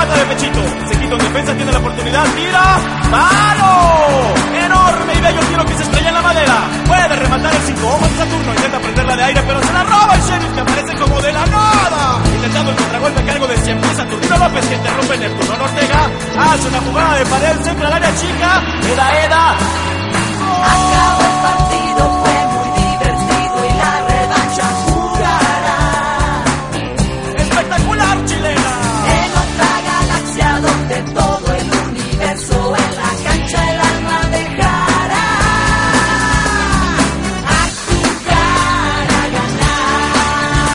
pata de pechito. Se quita en defensa, tiene la oportunidad. ¡Tira! ¡Palo! Enorme y bello tiro que se estrella en la madera. Puede rematar el 5 ojos de Saturno. Intenta prenderla de aire, pero se la roba el Sheriff, que aparece como de la nada. Intentando el contragolpe a cargo de siempre Saturnino López, que interrumpe Neptuno Ortega. Hace una jugada de pared, centra al área chica. Eda. Acabó.